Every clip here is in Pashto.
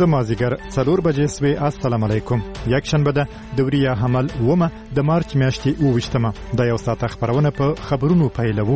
د مازیګر 4 بجې سوي. السلام علیکم. یک شنبه ده دوریه حمل ومه د مارچ میاشتې 28مه. د یو ساعت خبرونه په خبرونو پیلوو.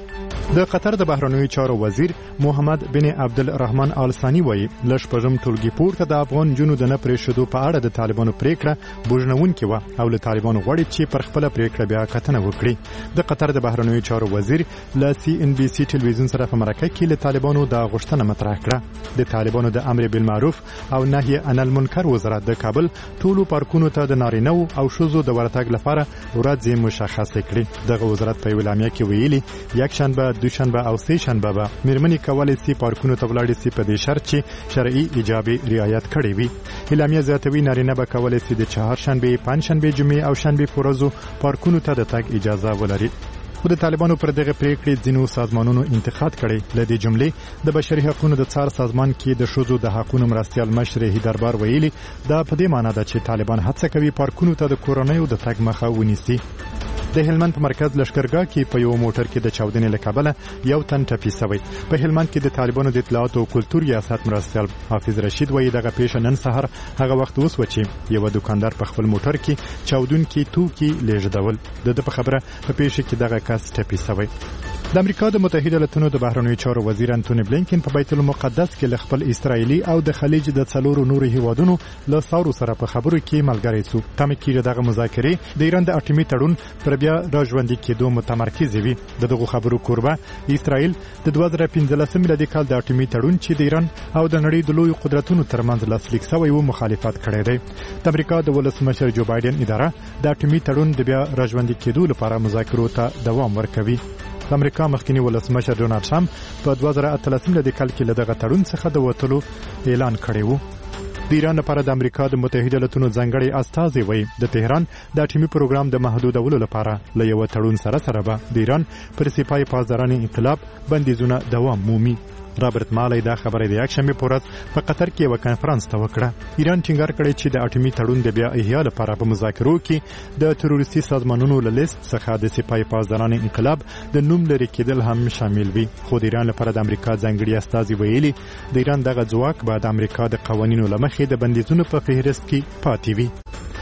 د قطر د بهرنیو چارو وزیر محمد بن عبدالرحمن آل ثانی وایي لږ پرم ټولګي پورته د افغان جنو د نه پرېښودو په اړه د طالبانو پریکړه بوجنونکې وه او له طالبانو غواړي چې پر خپله پریکړه بیا کتنه وکړي. د قطر د بهرنیو چارو وزیر له CNBC ټلویزیون سره په مرکه کې له طالبانو د غوښتنه مطرح کړه. د طالبانو د امر بالمعروف او نهي عن المنکر وزارت د کابل ټولو پارکونو ته د نارینه او ښځو د ورتګ لپاره ورځې مشخصه کړې. دغه وزارت په اعلامیه کې ویلي یک شنبه، دوشنبه او سه شنبه به مېرمنې کولای شي پارکونو ته ولاړې شي په دې شرط چې شرعي ایجابي رعایت کړي وي. اعلامیه زیاتوي نارینه به کولای شي د چهارشنبه، پنجشنبه، جمعې او شنبه په ورځو پارکونو ته د تګ اجازه ولري. خو د طالبانو پر دغه پریکړې ځینو سازمانونو انتقاد کړي. لدې جملې د بشري حقوقو د څار سازمان کې د ښځو د حقوقو مرستیال مشر هیدربار ویلي دا په دې معنی ده چې طالبان هڅه کوي پارکونو ته د کورونیو د تګ مخه ونیسي. د هلمند په مرکز لشکرګاه کې په یو موټر کې د چاودنې له کبله یو تن ټپي شوی. په هلمند کې د طالبانو د اطلاعات او کلتور ریاست مرستیال حافظ رشید وایي دغه پیښه نن سحر هغه وخت وسوه چې یو دکاندار په خپل موټر کې چاودونکي توکي لیږدول. د په خبره په پیښه کې دغه کس ټپي شوی. د امریکا د متحده ایالاتونو د بهرنیو چارو وزیر انټونی بلینکن په بیت المقدس کې له خپل اسرایلی او د خلیج د څلورو نورو هیوادونو له ساورو سره په خبرو کې ملګری شو. تمه کېږي دغه مذاکرې د ایران د اټومي تړون پر بیا راژوندي کېدو متمرکز وي. دغه خبرو کوربه اسرائیل د 2015 میلادي کال د اټومي تړون چې د ایران او د نړۍ د لوی قدرتونو ترمنځ لاسلیک شوی و مخالفت کړی دی. د امریکا د ولسمشر جو بایدن اداره د اټومي تړون د بیا راژوندي کېدو لپاره مذاکرو ته دوام ورکوي. د امریکا مخکنی ولسمشر ډونالد ټرمپ په 2013 میلادي کال کې له دغه تړون څخه د وتلو اعلان کړی و. د ایران لپاره د امریکا د متحده ایالاتونو ځانګړي استازي وایي د تهران د اټومي پروګرام د محدودولو لپاره له یو تړون سره به د ایران پر سپای پاسداران انقلاب بندیزونه دوام مومي. رابرټ مالای دا خبره د یک شنبه په ورځ په قطر کې یو کانفرنس ته وکړه. ایران ټینګار کړی چې د اټومي تړون د بیا احیا لپاره په مذاکرو کې د تروریستي سازمانونو له لیست څخه د سپای پاسداران انقلاب د نوم لري کېدل هم شامل وي. خو د ایران لپاره د امریکا ځانګړي استازي ویلي د ایران دغه ځواک به د امریکا د قوانینو له مخې د بندیزونو په فهرست کې پاتې وي.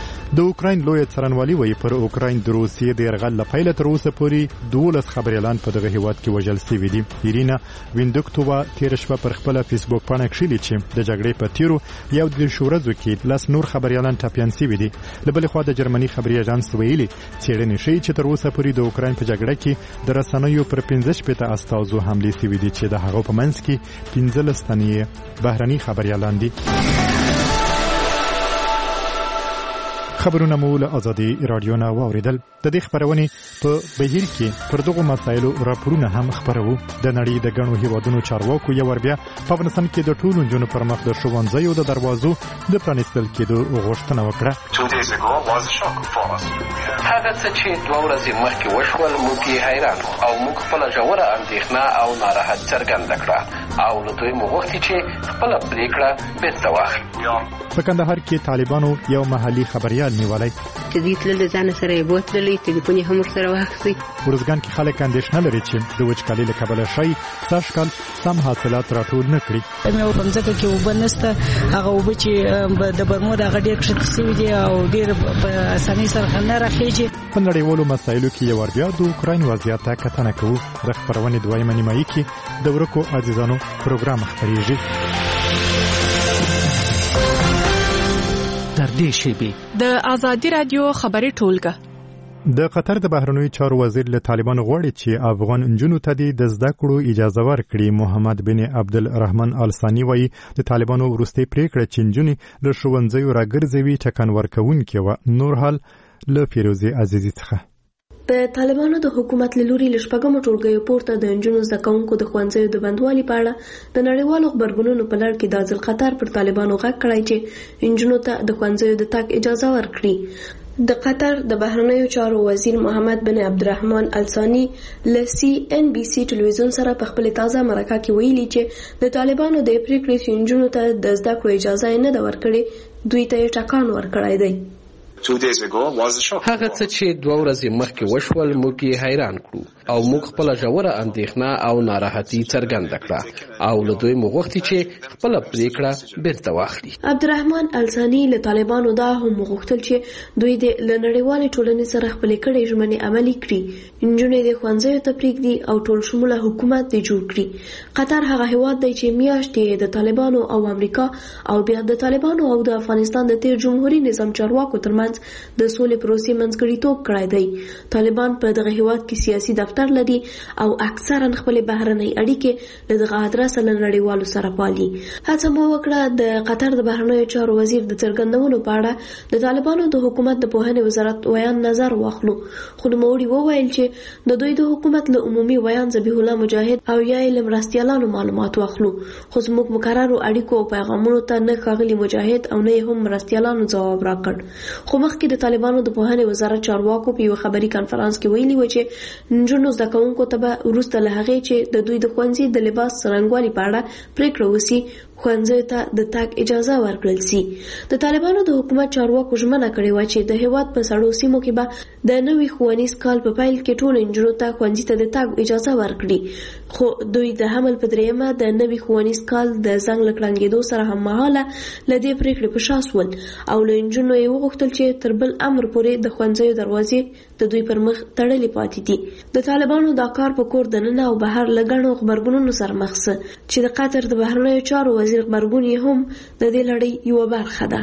د اوکراین لوی څارنوالي وایي پر اوکراین د روسیې د یرغل لپاره تر اوسه پورې 12 خبريالان په دغه هیواد کې وژل شوي دي. ایرینا ویندوکتووا تیر شپه پر خپل فیسبوک باندې کښلي چې د جګړې په تیرو یو د شورزو کې لاس نور خبريالان ټاپیان شوي دي. له بل خوا د جرمني خبري اژانس ویلي څېړنې ښیي چې تر اوسه پورې د اوکراین په جګړه کې د رسنیو پر 15 استازو حمله شوي دي چې د هغو په منځ کې 15 تنې بهرني خبريالان دي. خبرونه مو له ازادي رادیو نه واوریدل. د دې خبرونه په بهیر کې پر دغه مسایلو راپورونه هم خبرو. د نړۍ د غنو هیوادونو چارواکو یو ور بیا په افغانستان کې د ټولو جنو پر مخ د ښوونځیو د دروازو د پرانیستل کېدو غوښتنه وکړه. هغه څه چې 2 ورځې مخکې وشول موږ یې حیران او موږ خپل ژوره اندېښنه او ناراحت څرګنده کړه او له دوی مو غوښتي چې خپل پریکړه بیرته واخلي. په کندهار کې طالبانو یو محلي خبريال نیولای. کدی تل د ځان سره بوتلې ټلیفون هم سره واخلي. ورزګان کې خلک اندېښنه لري چې د وچکالۍ له کبله شي تشکل سم حاصلات راټول نه کړي. مې په ځکه کې وبنسته هغه وب چې د برمو د غډیر کښته سوي دي او ډیر په اسانۍ سره نه راخېږي. په نړیوالو مسایلو کې یو بیا د اوکراین وضعیت ته کتنه کوو. د خبرونې دویمه نیمایي کې د ورکو عزیزانو پروګرام خبريږي. در دې شیبه د ازادي رادیو خبري ټولګه. د قطر د بهرنیو چارو وزیر له طالبانو غواړي چې افغان انجونو ته د زده کړو اجازه ورکړي. محمد بن عبدالرحمن آل ثانی وایي د طالبانو وروستۍ پریکړه چې انجونې له ښوونځیو راګرځوي ټکان ورکوونکې وه. نور حال له فیروزي عزیزي څخه. د طالبانو د حکومت له لوري له شپږمو ټولګیو پورته د انجونو زده کوونکو د ښوونځیو د بندوالي په اړه د نړیوالو غبرګونونو په لړ کې د ځل قطر پر طالبانو غږ کړی چې انجونو ته د ښوونځیو د تګ اجازه ورکړي. د قطر د بهرنیو چارو وزیر محمد بن عبدالرحمن آل ثانی له CNBC ټلویزیون سره په خپل تازه مرکه کې ویلي چې د طالبانو د پریکړې چې انجونو ته د زده کړو اجازه نه ده ورکړې دوی ته ټکان ورکړی دی. هغه څه چې 2 ورځې مخکې وشول موږ یې حیران کړو او موږ خپل ژوره اندېښنه او ناراحتي څرګنده کړه او له دوی موږ غوښتي چې خپل پریکړه بیرته واخلي. عبدالرحمن الثاني له طالبانو دا هم غوښتل چې دوی د نړیوالې ټولنې سره خپل کړي ژمنې عملي کړي، انجونې د ښوونځیو ته پریږدي او ټول شموله حکومت دی جوړ کړي. قطر هغه هیواد دی چې میاشتې د طالبانو او امریکا او بیا د طالبانو او د افغانستان د تیر جمهوریت نظام چارواکو ترمنځ د سولې پروسې منځګړیتوب کړی دی. طالبان په دغه هیواد کې سیاسي دفتر لري او اکثرا خپل بهرنۍ اړیکې له دغه ادرسه له نړیوالو سره پالي. هڅه مو وکړه د قطر د بهرنیو چارو وزیر د څرګندونو په اړه د طالبانو د حکومت د پوهنې وزارت ویان نظر واخلو، خو نوموړي وویل چې د دوی د حکومت له عمومي ویان ذبیح الله مجاهد او یا یې له مرستیالانو معلومات واخلو، خو زموږ مقررو اړیکو او پیغامونو ته نه ښاغلي مجاهد او نه هم مرستیالانو ځواب راکړ. خو مخکې د طالبانو د پوهنې وزارت چارواکو په یو خبري کانفرنس کې ویلي و چې نجونو زده کوونکو ته به وروسته له هغې چې د دوی د ښوونځي د لباس څرنګوالي په اړه پریکړه وشي ښوونځیو ته د تګ اجازه ورکړل شي. د طالبانو د حکومت چارواکو ژمنه کړې وه چې د هیواد په سړو سیمو کې به د نوي ښوونیز کال په پیل کې ټولو نجونو ته ښوونځي ته د تګ اجازه ورکړي، خو دوی د حمل په دریمه د نوي ښوونیز کال د زنګ له کړنګېدو سره هممهاله له دې پریکړې په شا شول او له نجونو یې وغوښتل چې تر بل امر پورې د ښوونځیو دروازې د دوی پر مخ تړلې پاتې دي. د طالبانو دا کار په کور دننه او بهر له ګڼو غبرګونونو سره مخ شه چې د قطر د بهرنیو چارو وزیر غبرګون یې هم د دې لړۍ یوه برخه ده.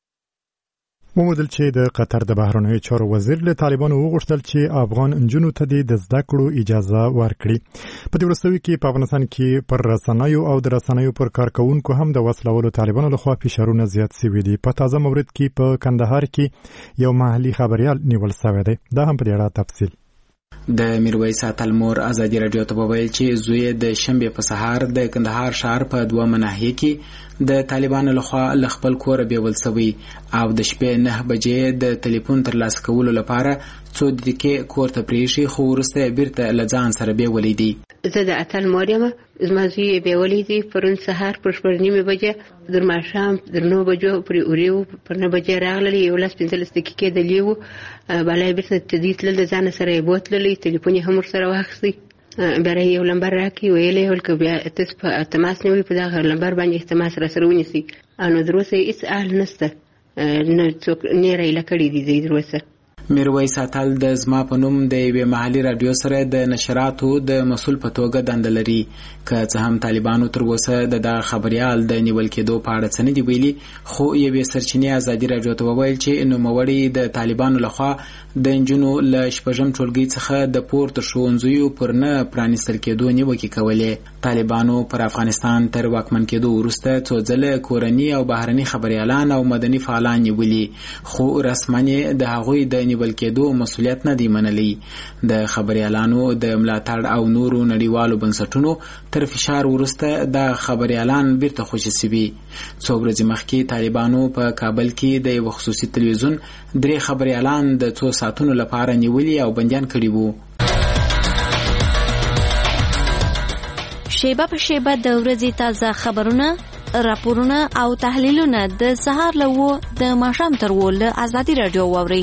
ومودل چې د قطر د بهرنیو چارو وزیر له طالبانو وغوښتل چې افغان نجونو ته د زده کړو اجازه ورکړي. په دې وروستیو کې په افغانستان کې پر رسنیو او د رسنیو پر کارکونکو هم د وسلوالو طالبانو لخوا فشارونه زیات شوي دي. په تازه مورد کې په کندهار کې یو محلي خبريال نیول شوی دی. دا هم په دې اړه تفصیل. د میرویس اتلمور ازادي رادیو ته وویل چې زوی د شنبه په سهار د کندهار ښار په 2 مناحیه کې د طالبانو لخوا ل خپل کور بیول شوی او د شپې 9 بجې د ټلیفون ترلاسه کولو لپاره څو دقیقې کور ته پریښي، خو وروسته بیرته له ځان سره بیولې دي. زه د اتل مریم زما زوی بیولې دي پرون سهار پر 9 بجې در ماښام در 9 بجو پر اوریو پر 9 بجې راغلي 15 دقیقې د لیو بالای بیرته تدیت له ځان سره بوتللی ټلیفون هم سره واخستي برای یو لمبر راکې ویلې ولکه بیا تماس نیوي په دغه لمبر باندې تماس را سره ونیسي انو دروسه هیڅ اهل نشته نه څوک نه رايله کړی دي دروسه. میرویس اتل د زما په نوم د یوې محلي رادیو سره د نشراتو د مسول په توګه دنده لري، که څه هم طالبانو تر اوسه د خبريال د نیول کېدو په اړه څه نه دي ویلي، خو یوې سرچینې ازادي رادیو ته وویل چې نوموړي د طالبانو لخوا د نجونو له شپږم ټولګي څخه د پورته ښوونځیو پر نه پرانیستل کېدو نیوکې کولې. طالبانو پر افغانستان تر واکمن کېدو وروسته څو ځله کورني او بهرني خبريالان او مدني فعالان نیولي، خو رسماً د هغوی د نیول کېدو مسؤلیت نه دی منلی. د خبريالانو د ملاتړ او نورو نړیوالو بنسټونو تر فشار وروسته د خبريالان بیرته خوشي سوي. څو ورځې مخکې طالبانو په کابل کې د یو خصوصي تلویزیون 3 خبريالان د 2 ساعتونو لپاره نیولي او بندیان کړي وو. شیبه په شیبه د ورځې تازه خبرونه، راپورونه او تحلیلونه د سهار له و د ماښام تر و له ازادي رادیو واوري.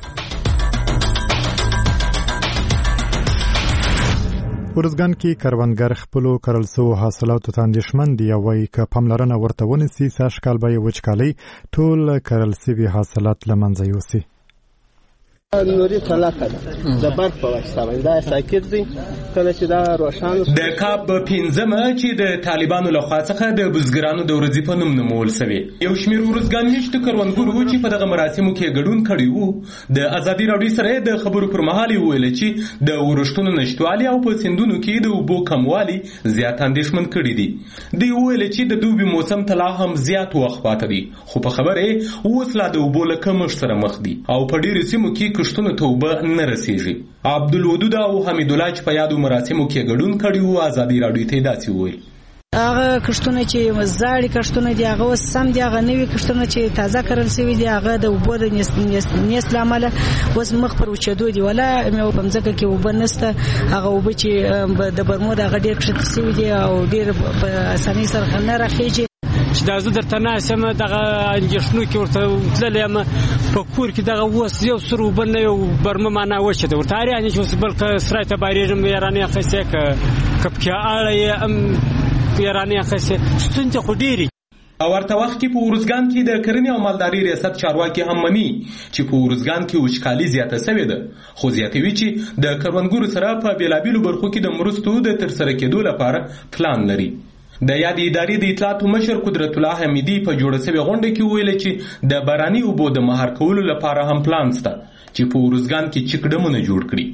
ورزګان کې کروندګر خپلو کرل سوو حاصلاتو ته اندېښمن دي او وایي که پاملرنه ورته ونیسي سږکال به یې وچکالۍ ټول کرل سوي حاصلات له منځه یوسي. نوري طلاقه ده د برق په واسطه باندې دا ساکت دي کله چې دا روښانه د کاب 15 چې د طالبانو لخوا څخه د بزګرانو د ورځې په نوم نومول شوی. یو شمېر ورزګان نشته کروندګرو چې په دغه مراسمو کې ګډون کړي وو د ازادي رادیو سره د خبرو پر مهال ویل چې د ورښتونو نشټوالي او په سندونو کې د اوبو کموالي زیات اندېښمن کړي دي. دوی ویل چې د دوبي موسم ته لا هم زیات وخت پاتې دی، خو په خبره اوس لا د اوبو له کمښت سره مخ دي او په ډېرو سیمو کې کښتونو ته اوبه نه رسیږي. عبدالودود او حمید الله چې په یادو مراسمو کې ګډون کړي وو ازادي رادیو ته داسې وویل. هغه کښتونه چې زاړي کښتونه دي هغه اوس سم دي، هغه نوي کښتونه چې تازه کرل شوي دي هغه د اوبو د نیست له امله اوس مخ پر وچېدو دي. ولا مې په مځکه کې اوبه نشته، هغه اوبه چې د برمود هغه ډېر کښته شوي دي او ډېر په اسانۍ سره نه راخېږي. چې دا زه درته ناسم دغه اندېښنو کې ورته تللی یم په کور کې دغه وس یو سر وبل نه یو برمه معنا وشه ورته اړ چې وس بل سره ته بایرېږم یارانه خسته کپکه اړه ام یارانه خسته ستونزه خو ډېری. او ورته وخت کې په ورزګان کې د کرنې او مالداري ریاست چارواکي هم مني چې په ورزګان کې وچکالي زیاته شوې ده، خو زیاتوي چې د کروندګرو سره په بیلابیلو برخو کې د مرستو د ترسره کېدو لپاره پلان لري. د یاد ادارې د اطلاعاتو مشر قدرت الله حمیدي په جوړه شوې غونډه کې ویل چې د باراني اوبو د مهار کولو لپاره هم پلان شته چې په ورزګان کې چکډمونه جوړ کړي.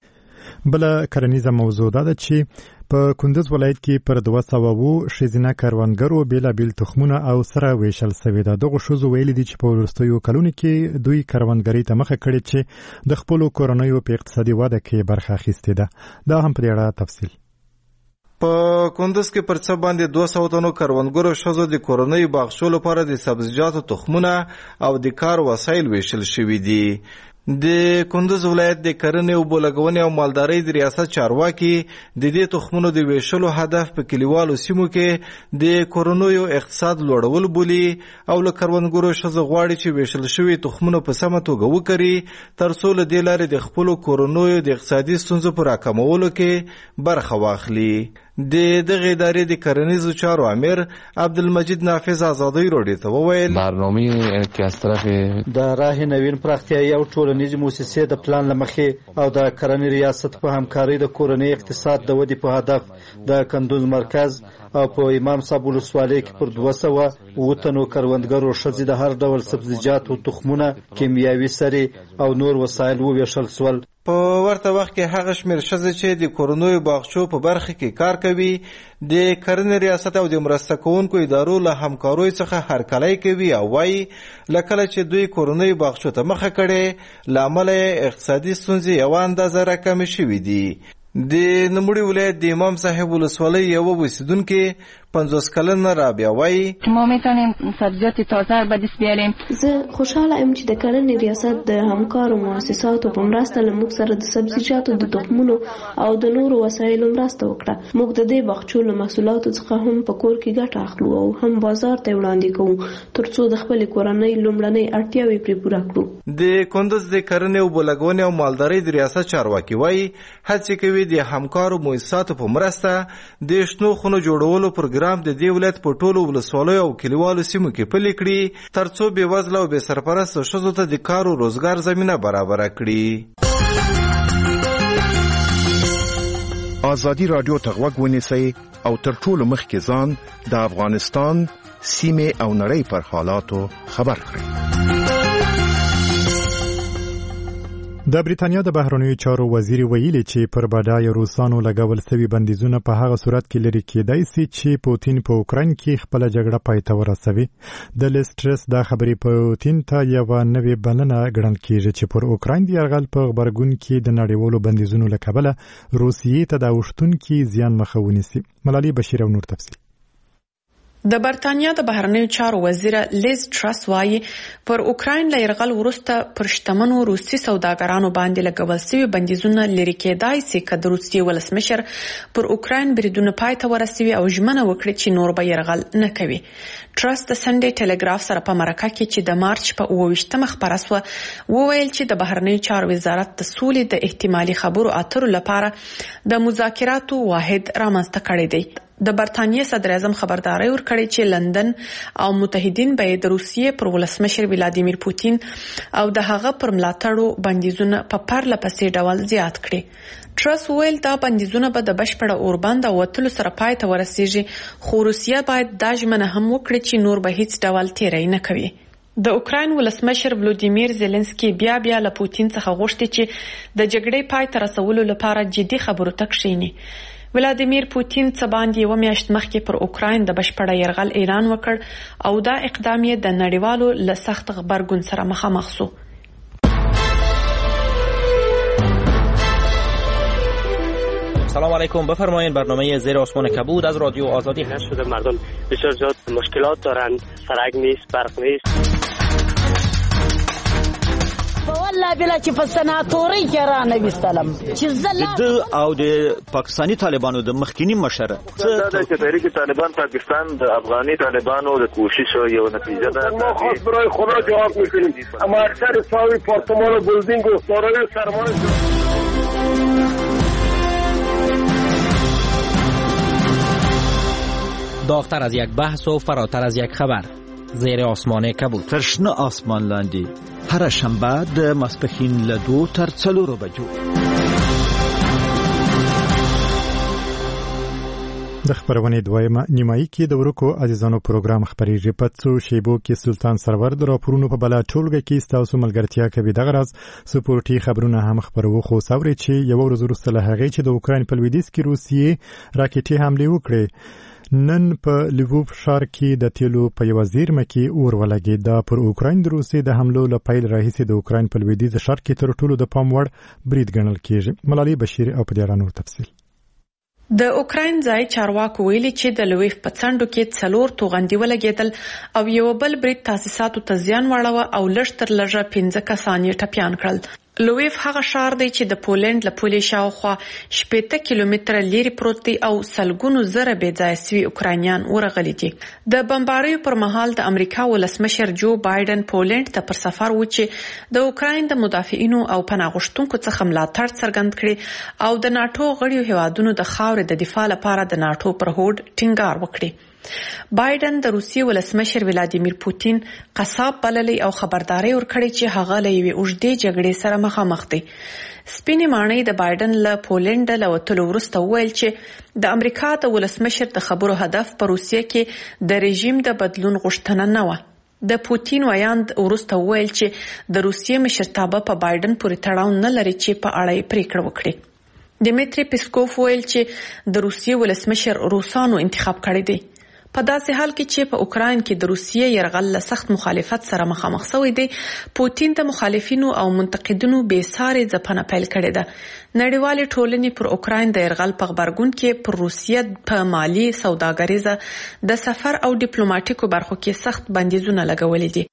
بل کرنیزه موضوع ده چې په کندز ولایت کې پر 200 شزینه کروندګرو بیلابیل تخمونه او سره ویشل شوی ده. دغه شوزو ویل دي چې په ورستیو کلونو کې دوی کروندګری ته مخه کړي چې د خپل کورنیو په اقتصادي وده کې برخه اخیسته ده. دا هم په اړه تفصیل. په کندز کې پر څه باندې 200 تنو کروندګرو شوزو د کورنیو باغچو لپاره د سبزیجاتو تخمونه او د کار وسایل ویشل شوی دي. د کندز ولایت د کرنې او بولګونې او مالدارۍ د ریاست چارواکي د دې تخمونو د ویشلو هدف په کلیوالو سیمو کې د کورنیو اقتصاد لوړول بولي او له کروندګرو شوزو غواړي چې ویشل شوی تخمونو په سمه توګه وکړي ترڅو له دې لارې د خپل کورنیو د اقتصادي ستونزو پر راکمولو کې برخه واخلي. د دغه ادارې د کرنیزو چارو امیر عبدالمجید نافذ آزادی راډیو ته وویل برنامه‌ای که از طرف د راه نوین پراختیایي او ټولنیزې مؤسسې د پلان له مخې او د کرنې ریاست په همکارۍ د کورنۍ اقتصاد د ودې په هدف د کندوز مرکز او په امام صاحب ولسوالۍ کې پر 200 تنو کروندګرو ښځې د هر ډول سبزیجاتو تخمونه کیمیاوي سرې او نور وسایل وویشل شول. په ورته وخت کې هغه شمېر ښځې چې د کورنیو باغچو په برخه کې کار کوي د کرنې ریاست او د مرسته کوونکو ادارو له همکاریو څخه هرکلی کوي او وایي لکه چې دوی کورنیو باغچو ته مخه کړي له امله اقتصادي ستونزې یوه اندازه راکمې شوي دي. د نوموړي ولایت د امام صاحب ولسوالۍ یوه اوسیدونکې 50 کلنه رابعه وایي ما میتونیم سبزیجات تازه به دست بیاریم. زه خوشحاله ام چې د کرنې ریاست د همکارو مؤسساتو په مرسته له موږ سره د سبزیجاتو د تخمونو او د نورو وسایلو مرسته وکړه. موږ د دې باغچو له محصولاتو څخه هم په کور کې ګټه اخلو او هم بازار ته وړاندې کوو ترڅو د خپل کورنۍ لومړنۍ اړتیاوې پرې پوره کړو. د کندز د کرنې او بولګونې او مالدارۍ د ریاست چارواکي وایي هڅې کوي د همکارو مؤسساتو په مرسته د شنو خونو جوړولو پروګرام د دې ولایت په ټولو ولسوالیو او کلیوالو سیمو کې پلي کړي ترڅو بې وزله او بې سرپرسته ښځو ته د کار او روزګار زمینه برابره کړي. ازادي راډیو ته غوږ ونیسئ او تر ټولو مخکې ځان د افغانستان سیمې او نړۍ پر حالاتو خبر کړئ. د بریتانیا د بهرنیو چارو وزیر ویلي چې پر بډایه روسانو لګول شوي بندیزونه په هغه صورت کې لري کېدای شي چې پوتین په اوکراین کې خپل جګړه پای ته ورسوي. د لیسټرس دا خبرې پوتین ته یو نوې بلنه ګڼل کېږي چې پر اوکراین د یرغل په غبرګون کې د نړیوالو بندیزونو له کبله روسیې ته د اوښتونکي زیان مخه ونیسي. ملالۍ بشیر او نور تفصیل. د برتانیا د بهرنیو چارو وزیر لیز ټرس وايي پر اوکراین له یرغل وروسته پر شتمنو روسي سوداګرانو باندې لګول شوي بندیزونه لري کېدای شي چې د روسیې ولسمشر پر اوکراین بریدونه پای ته ورسوي او ژمنه وکړي چې نور به یرغل نه کوي. ټرس د سنډي ټلګراف سره په مرکه کې چې د مارچ په 28 خبره سو وویل چې د بهرنیو چارو وزارت د سولې د احتمالي خبرو اترو لپاره د مذاکراتو واحد رامنځته کړی دی. د برتانیې صدر اعظم خبرداري ورکړې چې لندن او متحدین به د روسیې پر ولسمشر ولادیمیر پوتین او د هغه پر ملاتړو بندیزونه په پرله پسې ډول زیات کړي. ټرس ویل دا بندیزونه به د بشپړه اوربند او وتلو سره پای ته ورسیږي خو روسیه باید دا ژمنه هم وکړي چې نور به هیڅ ډول تیری نه کوي. د اوکراین ولسمشر ولودیمیر زيلنسکي بیا له پوتین څخه غوښتي چې د جګړې پای ته رسولو لپاره جدي خبرو ته کښیني. ولادیمیر پوتین څه باندې یو میاشت مخکې پر اوکراین د بشپړه یرغل اعلان وکړ او دا اقدام یې د نړیوالو له سخت غبرګون سره مخامخ شو. سلام علیکم، بفرمایید. برنامه زیر آسمان کبود از رادیو آزادی هست. شده مردم بسیار زیاد مشکلات دارند، سرک نیست، برق نیست. والله بلا چې په سناتوري کې را نه وستلم چې زله او د پاکستاني طالبانو د مخکینی مشر څه د تحریک طالبان پاکستان د افغاني طالبانو د کوشش یو نتیجه ده. ما خاص برای خدا جواب میکنیم اما اکثر ساوی پارتمان و بلدینگ و سارای سرمایه داغتر از یک بحث و فراتر از یک خبر. زیر آسمان کبود. ترشنه آسمان لاندی. هر شنبه د ماسپښین له 2 تر 4 بجو. د خبرونې دویمه نیمایي کې د ورکو عزیزانو پروګرام خبرېږي په څو شیبو کې سلطان سرور د راپورونو په بلا ټولګه کې ستاسو ملګرتیا کوي دغه راز سپورټي خبرونه هم خبرو خو ساوري چې یو ورځ وروسته له هغې چې د اوکراین په لویدیځ کې روسیې راکټي حملې وکړې نن په لیووف ښار کې د تیلو په یوه زیرمه کې اور ولګېد. دا پر اوکراین د روسیې د حملو له پیل راهیسې د اوکراین په لویدیځ ښار کې تر ټولو د پام وړ برید ګڼل کېږي. ملالۍ بشیر او په دې اړه نور تفصیل. د اوکراین ځای چارواکو ویلي چې د لویف په څنډو کې 4 توغندي ولګېدل او یو بل برید تاسیساتو ته زیان واړوه او لږ تر لږه 15 کسان یې ټپیان کړل. لویف هغه ښار دی چې د پولند له پولې شاوخوا 80 کیلومتره لرې پروت دی او سلګونو زره بې ځایه سوي اوکراینیان ورغلي دي. د بمباریو پر مهال د امریکا ولسمشر جو بایدن پولند ته پر سفر و چې د اوکراین د مدافعینو او پناه غوښتونکو څخه ملاتړ څرګند کړي او د ناتو غړیو هیوادونو د خاورې د دفاع لپاره د ناتو پر هوډ ټینګار وکړي. بایدن د روسیې ولسمشر ولادیمیر پوتین قصاب بللی او خبرداري ورکړي چې هغه له یوې اوږدې جګړې سره مخامخ دی. سپینې ماڼۍ د بایدن له پولند له وتلو وروسته وویل چې د امریکا د ولسمشر د خبرو هدف په روسیې کې د رژیم د بدلون غوښتنه نه و. د پوتین ویاند وروسته وویل چې د روسیې مشرتابه په بایدن پورې تړاو نه لري چې په اړه یې پریکړه وکړي. دمیتری پیسکوف ویل چې د روسیې ولسمشر روسانو انتخاب کړی دی. په داسې حال کې چې په اوکراین کې د روسیې یرغل له سخت مخالفت سره مخامخ شوی دی، پوتین د مخالفینو او منتقدینو بې ساري ځپنه پیل کړې ده. نړیوالې ټولنې پر اوکراین د یرغل په غبرګون کې پر روسیې په مالی، سوداګریزه، د سفر او ډیپلوماټیکو برخو کې سخت بندیزونه لګولې دي.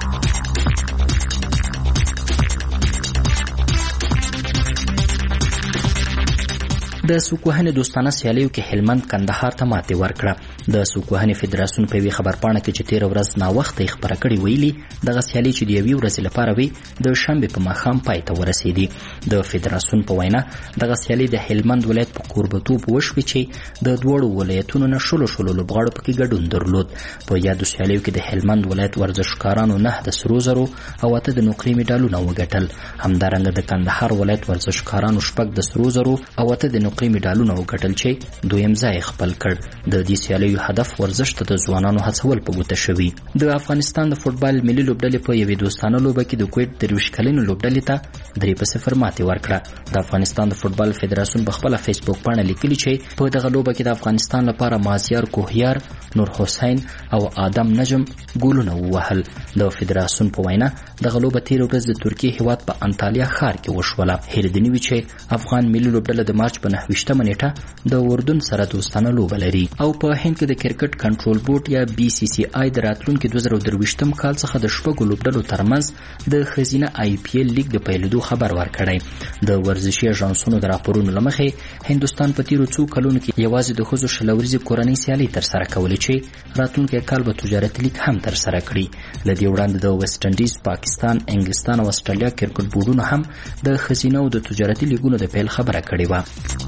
د سوکوهنې دوستانه سیالیو کې هلمند کندهار ته ماتې ورکړه. د سوکوهنې فدراسیون په یوې خبرپاڼه کې چې 13 ورځ ناوخته خبره کړې ویلي دغه سیالي چې د یوې ورځې لپاره وي د شنبه په ماښام پای ته ورسېدي. د فدراسیون په وینا دغه سیالي د هلمند ولایت په کوربتوب وشوي چې د دوړو ولایتونو نه شلو لوبغاړو پکې ګډون درلود. په یادو سیالیو کې د هلمند ولایت ورزشکارانو 9 د سرو زرو او 8 د نقرې میډالونه وګټل. همدارنګه د کندهار ولایت ورزشکارانو 6 د سرو زرو او 8 د نقرې میډالونه وګټل چې دویم ځای خپل کړ. د دې سیالیو هدف ورزش ته د ځوانانو هڅول په ګوته شوی. د افغانستان د فوټبال ملي لوبډلې په یوې دوستانه لوبه کې د کویت 23 کلنو لوبډلې ته 3-0 ماتې ورکړه. د افغانستان د فوټبال فدراسیون په خپل فیسبوک باندې لیکلي چې په دغه لوبه کې د افغانستان لپاره مازیار کوهیار، نور حسین او آدم نجم ګولونه ووهل. د فدراسیون په وینا دغه لوبه تیر ورځ د ترکیه هیواد په انټالیا ښار کې وشوله. هیله دې وي چې افغان ملي لوبډله د مارچ په 9 نیټه د اردن سره دوستانه لوبه لري. او په هند کې د کرکټ کنټرول بورډ یا BCCI د راتلونکي 2023 کال څخه د شپږو لوبډلو ترمنځ د خزینه IPL لیګ د پیلېدو خبر ورکړی. د ورزشي اژانسونو د راپورونو لمخې هندستان په تیرو څو کلونو کې یوازې د ښځو شلوريزي کورنۍ سیالي ترسره کولې چې راتلونکي کال به تجارتي لیګ هم ترسره کړي. له دې وړاندې د ویسټ انډیز، پاکستان، انګلستان او استرالیا کرکټ بورډونو هم د خزینه او د تجارتي لیګونو د پیل خبره کړې و.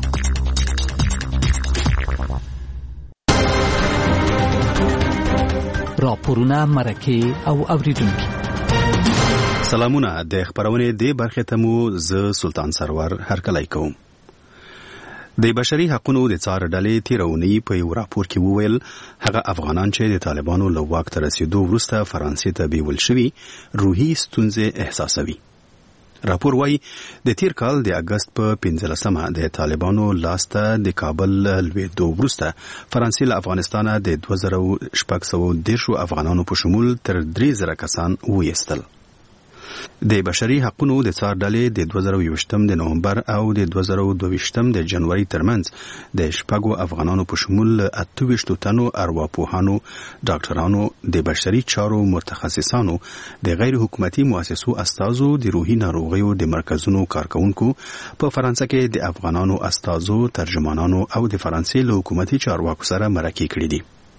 راپورونه، مرکې او اوریدونکو سلامونه. د خبرونې د برخې ته مو زه سلطان سرور هرکلی کوم. د بشري حقوقو د څار ډلې تیرونی په یو راپور کې وویل هغه افغانان چې د طالبانو له واک ته رسیدو وروسته فرانسې ته بیول شوي روحي ستونزې احساسوي. راپور وايي د تیر کال د اگست په 15مه د طالبانو لاسته د کابل لویدو وروسته فرانسې له افغانستانه د 2610 افغانانو په شمول تر 3000 کسان وایستل. د بشري حقوقو د څار ډلې د 2020 د نومبر او د 2022 د جنوري ترمنځ د شپږو افغانانو په شمول 28 تنو ارواپوهانو، ډاکټرانو، د بشري چارو متخصصانو، د غیر حکومتي مؤسسو استازو، د روحي ناروغیو د مرکزونو کارکونکو، په فرانسه کې د افغانانو استازو، ترجمانانو او د فرانسې له حکومتي چارواکو سره مرکې کړې دي.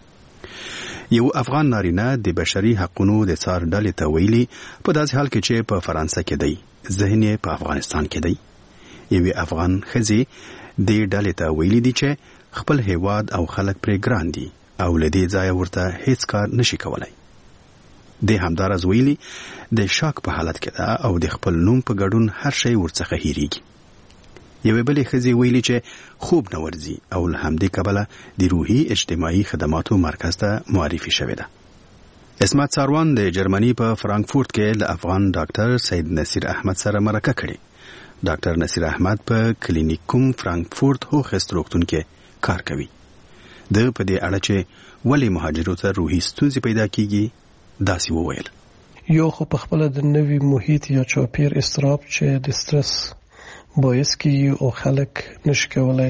یو افغان نارینه د بشري حقوقو د څار ډلې ته ویلي په داسې حال کې چې په فرانسه کې دی، ذهن یې په افغانستان کې دی. یوې افغان ښځې دې ډلې ته ویلي دي چې خپل هیواد او خلک پرې ګران دي او له دې ځایه ورته هیڅ کار نشي کولی. د همدارز ویلي د شاک په حالت کې ده او د خپل نوم په ګډون هر شی ورڅخه هیریږي. یوې بلې ښځې ویلي چې خوب نه ورځي او له همدې کبله د روحي اجتماعي خدماتو مرکز ته معرفي شوې ده. اسمت ساروان د جرمني په فرانکفورت کې له افغان ډاکټر سید نصیر احمد سره مرکه کړې. ډاکټر نصیر احمد په کلینیکوم فرانکفورت هوخست روغتون کې کار کوي. د په دې اړه چې ولې مهاجرو ته روحي ستونزې پیدا کیږي داسې وویل. یو خو په خپل د نوي محیط یا چاپیر استراب چې د سترس باعث کیږي او خلک نشي کولای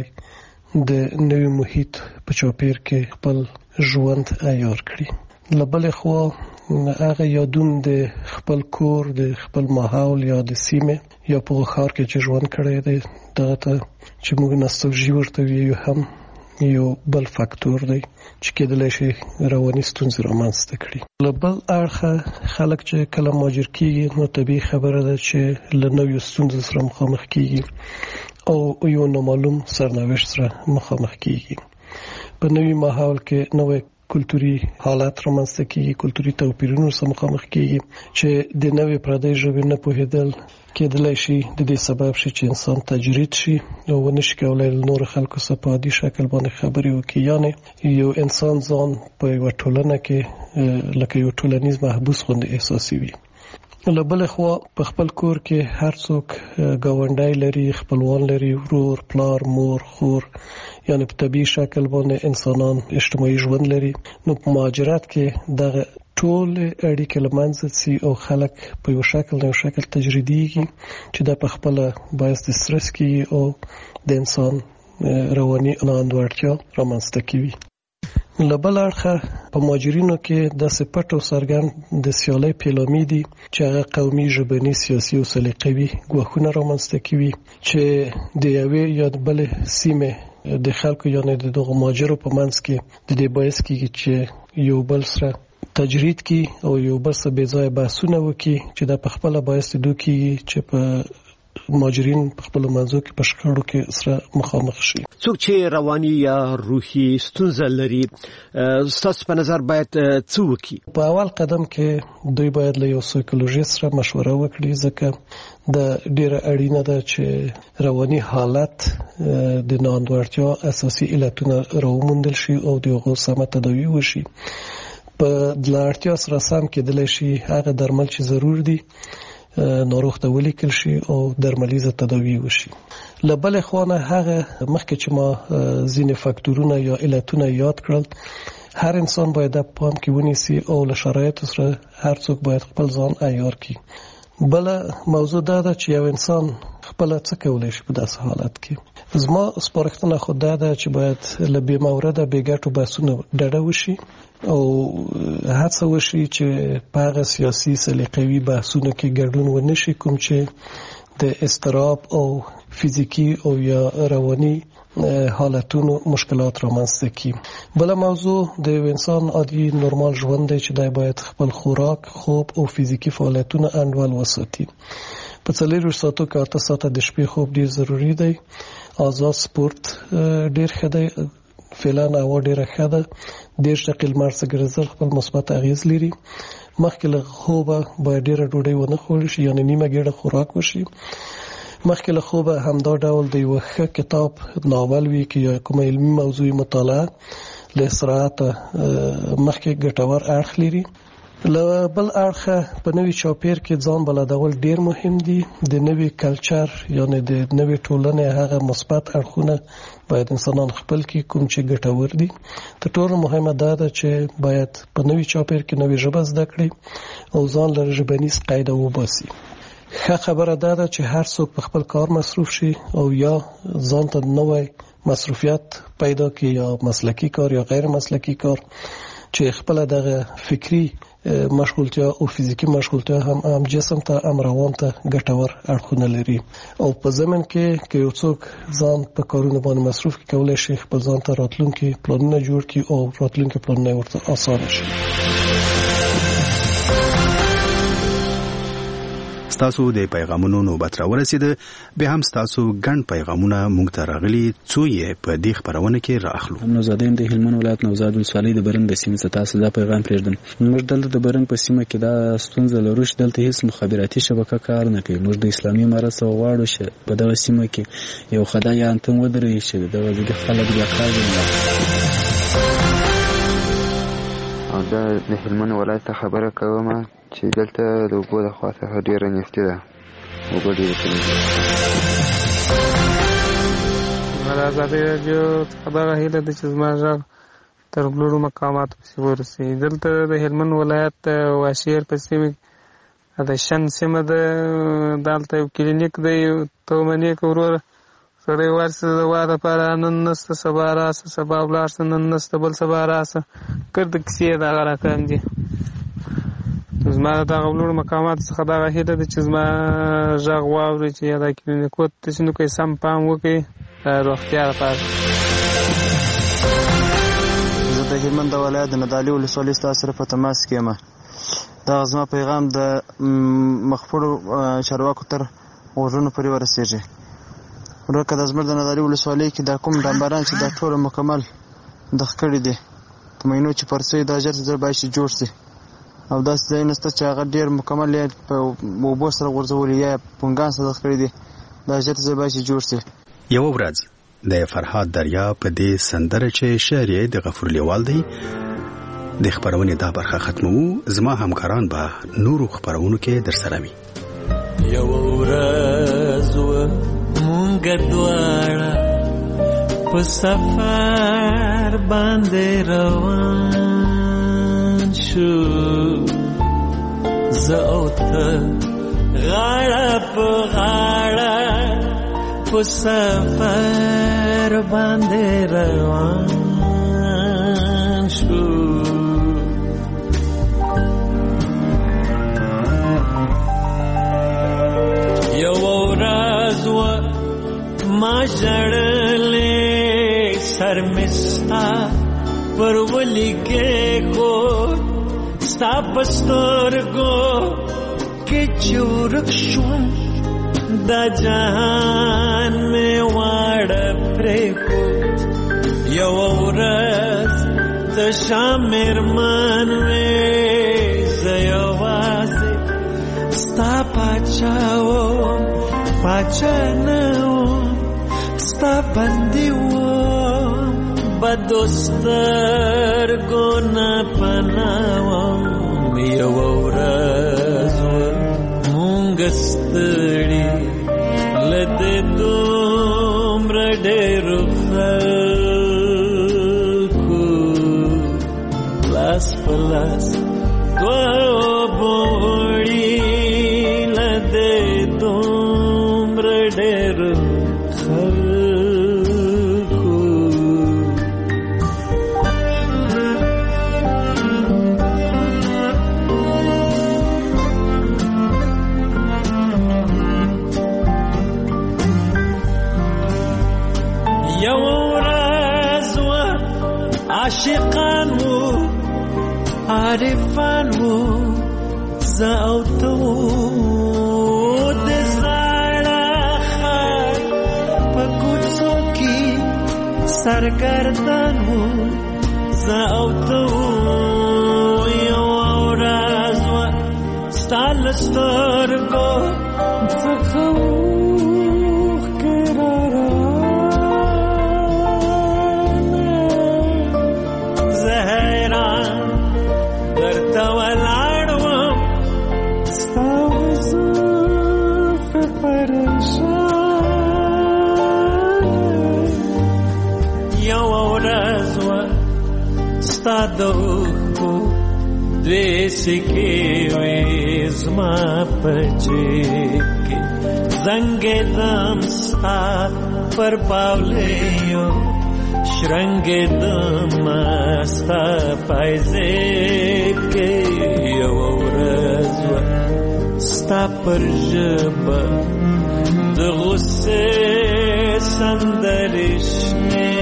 د نوي محیط په چاپیر کې خپل ژوند عیار کړي. له بلې خوا هغه یادون د خپل کور، د خپل ماحول یا د سیمې یا په ښار کې چې ژوند کړی دی دغه ته چې موږ ناستالژي ورته ویو هم یو بل فاکتور دی چې کېدلی شي رواني ستونزې رامنځته کړي. له بل اړخه خلک چې کله مهاجر کېږي نو طبیعي خبره ده چې له نویو ستونزو سره مخامخ کېږي او یو نامعلوم سرنوشت سره مخامخ کېږي. په نوي ماحول کې نوی کلتوري حالات رامنځته کېږي، کلتوري توپیرونو سره مخامخ کېږي چې د نوې پردۍ ژبې نه پوهېدل کېدلی شي د دې سبب شي چې انسان تجرید شي او ونشي کولای له نورو خلکو سره په عادي شکل باندې خبرې وکړي. یعنې یو انسان ځان په یوه ټولنه کې لکه یو ټولنیز محبوس غوندې احساسوي. له بلې خوا په خپل کور کې هر څوک ګاونډی لري، خپلوان لري، ورور، پلار، مور، خور، یعنې په طبیعي شکل باندې انسانان اجتماعي ژوند لري. نو په مهاجرت کې دغه ټول اړیکې له منځه ځي او خلک په یو شکل نه یو شکل تجریدیږي چې دا په خپله باعث د سترس کېږي او د انسان رواني ناانډولتیا رامنځته کوي. له بل اړخه په مهاجرینو کې داسې پټ او څرګند د سیالۍ پیلامې دي چې هغه قومي، ژبني، سیاسي او سلیقوي ګواښونه رامنځته کوي چې د یوې یا بلې سیمې د خلکو یعنې د دغو مهاجرو په منځ کې د دې باعث کېږي چې یو بل سره تجرید کی او یو بل څه بې ځایه بحثونه وکړي چې دا په خپله باعث دې کېږي چې په مهاجرین په خپلو منځو کې په شخړو کې سره مخامخ شي. څوک چې رواني یا روحي ستونزه لري ستاسو په نظر باید څه وکړي؟ په اول قدم کې دوی باید له یو سایکولوژیست سره مشوره وکړي، ځکه د ډیره اړینه ده چې رواني حالت د ناانډولتیا اساسي علتونه راوموندل شي او د هغو سمه تداوي وشي. په دلارتیا سره سم کېدلی شي هغه درمل چې ضرور دي ناروغ ته ولیکل شي او درملیزه تداوی وشي. له بلې خوا نه هغه مخکې چې ما ځینې فاکتورونه یا علتونه یاد کړل، هر انسان باید په پام کې ونیسي او له شرایطو سره هر څوک باید خپل ځان عیار کړي. بله موضوع دا ده چې یو انسان خپله څه کولی شي په داسې حالت کې. زما سپارښتنه خو دا ده چې باید له بې مورده بې ګټو بحثونو ډډه وشي او هڅه وشي چې په هغه سیاسي سلیقوي بحثونو کې ګډون ونه شي کوم چې د اضطراب او فزیکی او یا رواني حالتونو مشکلات رامنځته کړي. بله موضوع د یو انسان عادي نورمال ژوند دی چې دی باید خپل خوراک، خوب او فزیکی فعالیتونه انډول وساتي. په 4 ساعتو کې 8 ساعته د شپې خوب ډیر ضروری دی. آزاد سپورت ډیر ښه دی، فعلا هوا ډیره ښه ده. 10 دقیقې لمر څخه ګرځېدل خپل مثبت اغیز لري. مخکې له خوبه باید ډیره ډوډۍ ونه خوړل شي، یعنې نیمه ګیډه خوراک وشي. مخکې له خوبه همدا ډول د یو ښه کتاب، ناول وي کې یا کومه علمي موضوعي مطالعه له استراحته مخکې ګټور اړخ لري. له بل اړخه په نوي چاپیر کې ځان بلدول ډیر مهم دي. د نوي کلچر یعنی د نوي ټولنې هغه مثبت اړخونه باید انسانان خپل کې کوم چې ګټور دي. تر ټولو مهمه دا ده چې باید په نوي چاپیر کې نوې ژبه زده کړي او ځان له ژبنیز قاعده وباسي. ښه خبره دا ده چې هر څوک په خپل کار مصروف شي او یا ځان ته نوې مصروفیت پیدا کړي، یا مسلکی کار یا غیر مسلکی کار چې خپل دغه فکری مشغولتیا او فزیکی مشغولتیا هم جسم ته هم روان ته ګټور اړخونه لري. او په ضمن کې یو څوک ځان په کارونو باندې مصروف کولای شي خپل ځان ته راتلونکي پلانونه جوړ کړي او راتلونکي پلانونه ورته آسان شي. ستاسو د پیغامونو نوبت را ورسیده. به هم ستاسو ګڼ پیغامونه مونږ ته راغلي، څو یې په دې خبرونه کې راخلو. نوزادین د هلمند ولایت نوزاد ولسوالۍ د برنګ د سیمې څخه تاسو دا پیغام پرېږدم. موږ دلته د برنګ په سیمه کې دا ستونزه لرو چې دلته هیڅ مخابراتي شبکه کار نه کوي. موږ د اسلامي امارت څخه غواړو چې په دغه سیمه کې یو خدای انتم ودرېږي چې دغه خلک بیا کار وکړي. او دا د هلمند ولایت خبره کوم چې دلته د اوبو د خوا څخه ډېره نفتي ده، اوبه ډېرې کمې دي. د ازادي راډیو څخه دغه هیله ده چې زما غږ تر لوړو مقاماتو پسې ورسي. دلته د هلمند ولایت واشیر په سیمه د شن سیمه ده، دلته یو کلینیک دی، تومنې که وروره سړی ورسي د وا دپاره نن نسته سبا راسه، سبا ولاړ شه، نن نسته بل سبا راسه، ګرده کیسې دغه رقم دي. زما د دغه لوړو مقاماتو څخه دغه هیله ده چې زما غږ واوري، چې دا کلینیکو ته چې نو کوي سم پام وکړي د روغتیا لپاره. زه د هلمند ولایت د ندالي ولسوالۍ ستاسو سره په تماس کې یم. دغه زما پیغام د مخفوړو چارواکو تر غوږونو پورې ورسېږي. ورکه د زموږ د ندالي ولسوالۍ کې دا کوم ډامبران چې دا ټول مکمل دغ کړي دي په مینو چې پرسوی دا ژر زر باید چې جوړ شي، او داسې ځایونه شته چې هغه ډېر مکمل یا په اوبو سره غورځولي یا پونګان سره دغ کړي دي، دا ژر زر باید چې جوړ شي. یوه ورځ د فرهاد دریا په دې سندره چې شعر یې د غفور لیوال دی د خبرونې دا برخه ختمو. زما همکاران به نورو خبرونو کې در سره وي. یوه ورځ مونږ دواړه په سفر باندې روان شو، زه او ته غاړه په غاړه په سفر باندې روان شو. یو ورځ ما ژړلې سر مې ستا پر ولیکې خو ستا په سترګو کې چې ورک شوم دا جهان مې واړه پرېښود. یوه ورځ تشه مېرمن وې زه یوازې ستا پاچا وم، پاچا نه وم، ستا بندي وم، بدو سترګو نه پناه وم. یوه ورځ مونږ ستړي له دې دومره ډېرو خلکو لاس په لاس دوه بوړي له دې دومره ډېرو خلکو. عاشقان وو عارفان وو زه او ته وو د زاړه ښار په کوڅو کې سرګردان وو زه او ته وو. یوه ورځ وه ستا له سترګو څخه اوښکې حیران درته ولاړ ستا د اوښکو دوې سکې وې زما په جیب کې زنګېدم ستا پر پاولیو شرنګېدم ستا پایزیب کې یوه ورځ وه ستا پر ژبه د غصې سندرې شنې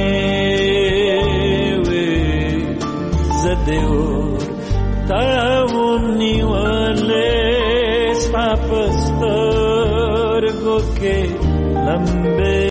وې زه دې ورته ونیولې ستا په سترګو کې لمبې